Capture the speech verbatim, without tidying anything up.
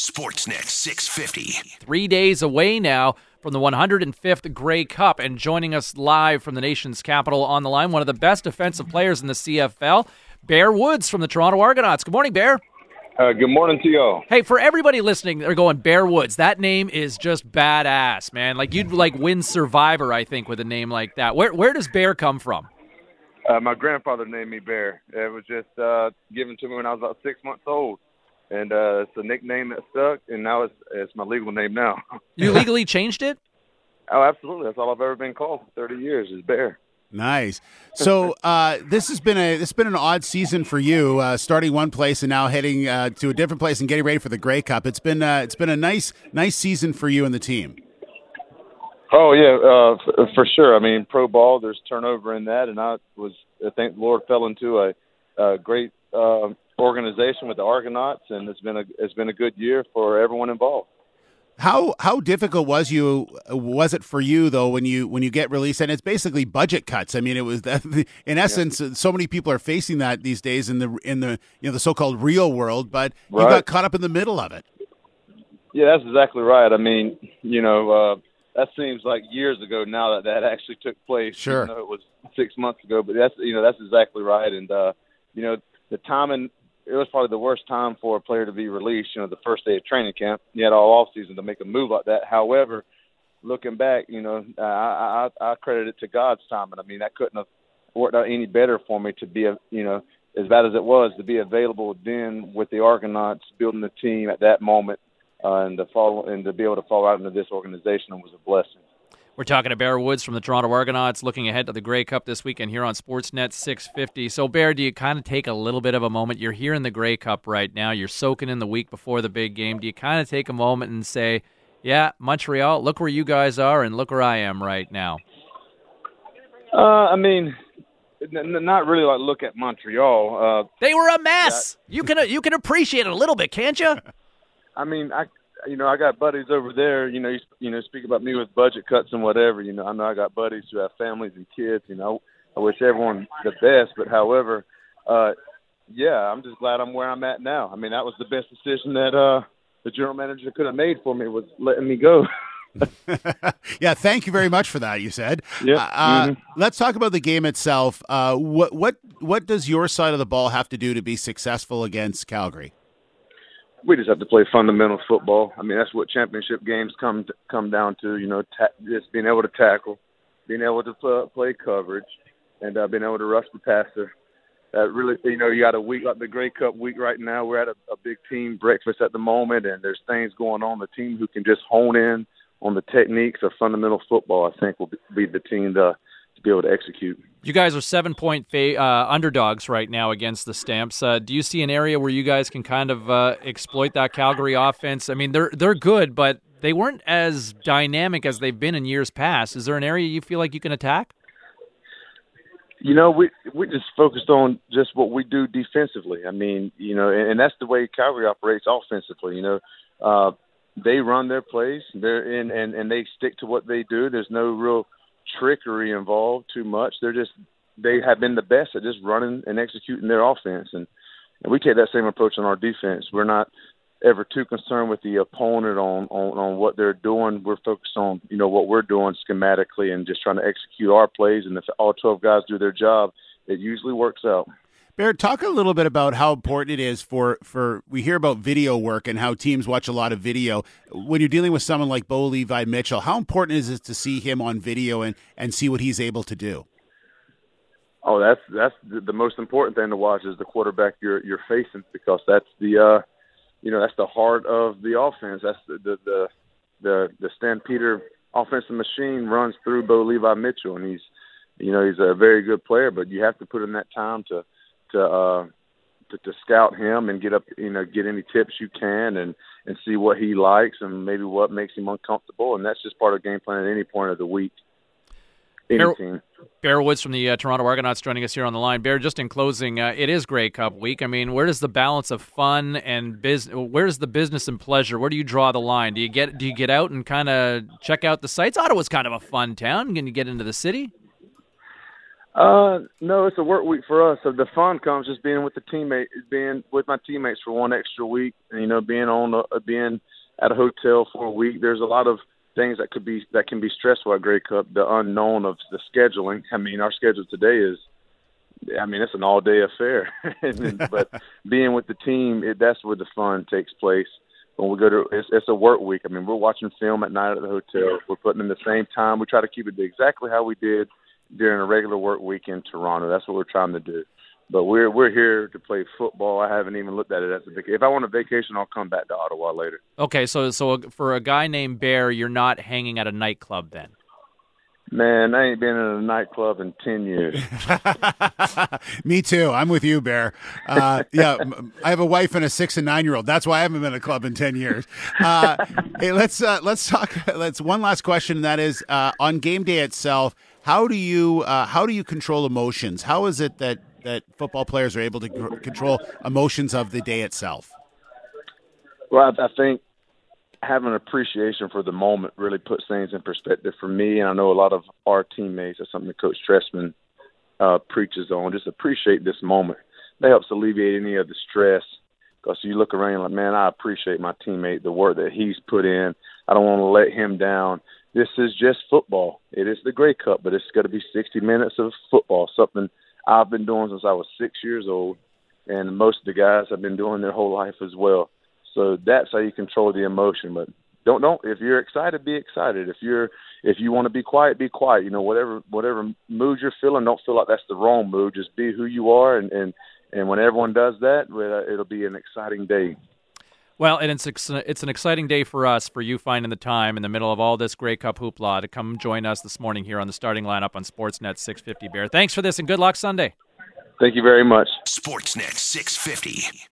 Sportsnet six fifty. Three days away now from the one hundred fifth Grey Cup, and joining us live from the nation's capital on the line, one of the best defensive players in the C F L, Bear Woods from the Toronto Argonauts. Good morning, Bear. Uh, good morning to y'all. Hey, for everybody listening, they're going, Bear Woods, that name is just badass, man. Like, you'd like win Survivor, I think, with a name like that. Where where does Bear come from? Uh, my grandfather named me Bear. It was just uh, given to me when I was about six months old. And uh, it's a nickname that stuck, and now it's, it's my legal name now. You legally changed it? Oh, absolutely. That's all I've ever been called for thirty years is Bear. Nice. So uh, this has been a this has been an odd season for you, uh, starting one place and now heading uh, to a different place and getting ready for the Grey Cup. It's been uh, it's been a nice nice season for you and the team. Oh yeah, uh, f- for sure. I mean, pro ball, there's turnover in that, and I was I think the Lord fell into a, a great uh, organization with the Argonauts, and it's been a it's been a good year for everyone involved. How how difficult was you was it for you though when you when you get released, and it's basically budget cuts? I mean, it was that, in essence, yeah. So many people are facing that these days in the in the you know the so-called real world, but right. You got caught up in the middle of it. Yeah, that's exactly right. I mean, you know, uh, that seems like years ago now that that actually took place. Sure, even though it was six months ago, but that's you know that's exactly right, and uh, you know the timing. It was probably the worst time for a player to be released, you know, the first day of training camp. You had all off season to make a move like that. However, looking back, you know, I, I, I credit it to God's timing. I mean, that couldn't have worked out any better for me to be, a, you know, as bad as it was, to be available then with the Argonauts, building the team at that moment, uh, and to follow and to be able to fall out into this organization was a blessing. We're talking to Bear Woods from the Toronto Argonauts, looking ahead to the Grey Cup this weekend here on Sportsnet six fifty. So, Bear, do you kind of take a little bit of a moment? You're here in the Grey Cup right now. You're soaking in the week before the big game. Do you kind of take a moment and say, yeah, Montreal, look where you guys are and look where I am right now? Uh, I mean, n- not really like look at Montreal. Uh, they were a mess. Yeah. You can you can appreciate it a little bit, can't you? I mean, I you know, I got buddies over there, you know, you, you know, speak about me with budget cuts and whatever, you know, I know I got buddies who have families and kids, you know, I wish everyone the best, but however, uh, yeah, I'm just glad I'm where I'm at now. I mean, that was the best decision that uh, the general manager could have made for me, was letting me go. Yeah, thank you very much for that, you said. Yeah. Uh, mm-hmm. Let's talk about the game itself. Uh, what, what, what does your side of the ball have to do to be successful against Calgary? We just have to play fundamental football. I mean, that's what championship games come to, come down to. You know, ta- just being able to tackle, being able to play, play coverage, and uh, being able to rush the passer. That really, you know, you got a week like the Grey Cup week right now. We're at a, a big team breakfast at the moment, and there's things going on. The team who can just hone in on the techniques of fundamental football, I think, will be the team to, to be able to execute. You guys are seven-point fa- uh, underdogs right now against the Stamps. Uh, do you see an area where you guys can kind of uh, exploit that Calgary offense? I mean, they're they're good, but they weren't as dynamic as they've been in years past. Is there an area you feel like you can attack? You know, we we just focused on just what we do defensively. I mean, you know, and, and that's the way Calgary operates offensively. You know, uh, they run their plays, they're in, and and they stick to what they do. There's no real trickery involved too much. They're just they have been the best at just running and executing their offense, and, and we take that same approach on our defense. We're not ever too concerned with the opponent on, on, on what they're doing. We're focused on, you know, what we're doing schematically and just trying to execute our plays, and if all twelve guys do their job, it usually works out. Bear, talk a little bit about how important it is for, for we hear about video work and how teams watch a lot of video. When you're dealing with someone like Bo Levi Mitchell, how important is it to see him on video and, and see what he's able to do? Oh, that's that's the, the most important thing to watch is the quarterback you're you're facing, because that's the uh, you know that's the heart of the offense. That's the the the the, the Stampeder offensive machine runs through Bo Levi Mitchell, and he's you know he's a very good player, but you have to put in that time to. to uh to, to scout him and get up, you know, get any tips you can and, and see what he likes and maybe what makes him uncomfortable. And that's just part of the game plan at any point of the week. Any Bear, team. Bear Woods from the uh, Toronto Argonauts joining us here on the line. Bear, just in closing, uh, it is Grey Cup week. I mean, where does the balance of fun and business, where does the business and pleasure, where do you draw the line? Do you get, do you get out and kind of check out the sights? Ottawa's kind of a fun town. Can you get into the city? Uh, no, it's a work week for us. So the fun comes just being with the teammate, being with my teammates for one extra week, and, you know, being on, a, being at a hotel for a week. There's a lot of things that could be that can be stressful at Grey Cup. The unknown of the scheduling. I mean, our schedule today is, I mean, it's an all-day affair. But being with the team, it, that's where the fun takes place. When we go to, it's, it's a work week. I mean, we're watching film at night at the hotel. We're putting in the same time. We try to keep it exactly how we did during a regular work week in Toronto. That's what we're trying to do. But we're we're here to play football. I haven't even looked at it as a vacation. If I want a vacation, I'll come back to Ottawa later. Okay, so so for a guy named Bear, you're not hanging at a nightclub then? Man, I ain't been in a nightclub in ten years. Me too. I'm with you, Bear. Uh, yeah, I have a wife and a six and nine year old. That's why I haven't been in a club in ten years. Uh, hey, let's uh, let's talk. Let's one last question. And that is uh, on game day itself. How do you uh, how do you control emotions? How is it that, that football players are able to c- control emotions of the day itself? Well, I, I think having an appreciation for the moment really puts things in perspective for me, and I know a lot of our teammates. That's something that Coach Trestman uh, preaches on. Just appreciate this moment. That helps alleviate any of the stress, because you look around and like, man, I appreciate my teammate, the work that he's put in. I don't want to let him down. This is just football. It is the Grey Cup, but it's got to be sixty minutes of football, something I've been doing since I was six years old, and most of the guys have been doing their whole life as well. So that's how you control the emotion. But don't don't if you're excited, be excited. If you're if you want to be quiet, be quiet. You know, whatever whatever mood you're feeling, don't feel like that's the wrong mood. Just be who you are, and and, and when everyone does that, it'll be an exciting day. Well, and it's it's an exciting day for us, for you finding the time in the middle of all this Grey Cup hoopla to come join us this morning here on the starting lineup on Sportsnet six fifty. Bear, thanks for this, and good luck Sunday. Thank you very much. Sportsnet six fifty.